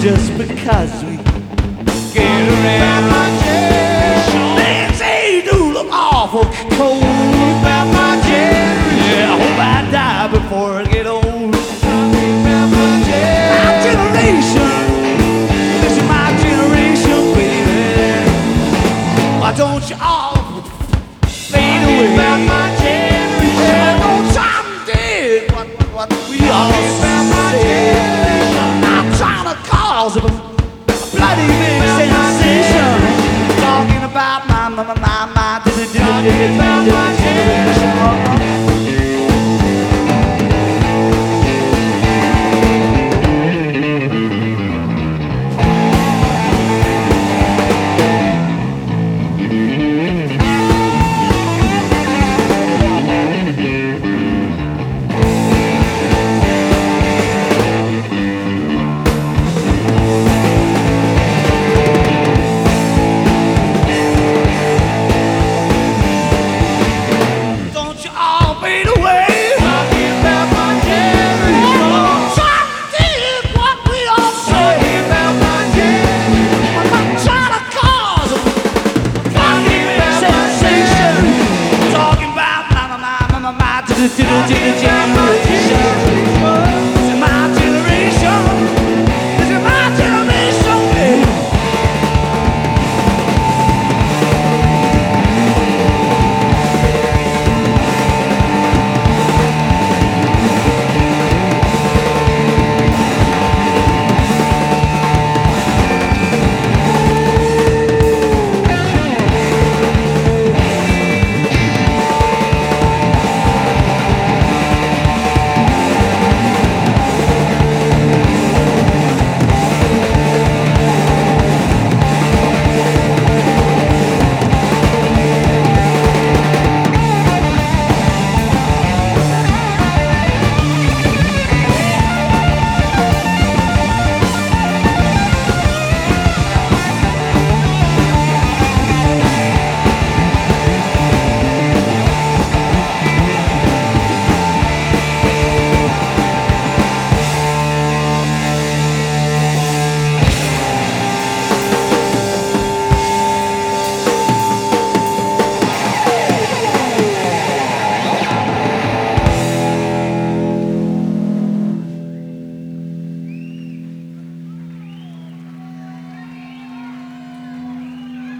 just because we get around. Things they do look awful cold. Yeah, I hope I die before I get old. My generation, this is my generation, baby. Why don't you all fade away? No time did what we all said. I'm trying to cause a bloody big sensation, talking about my my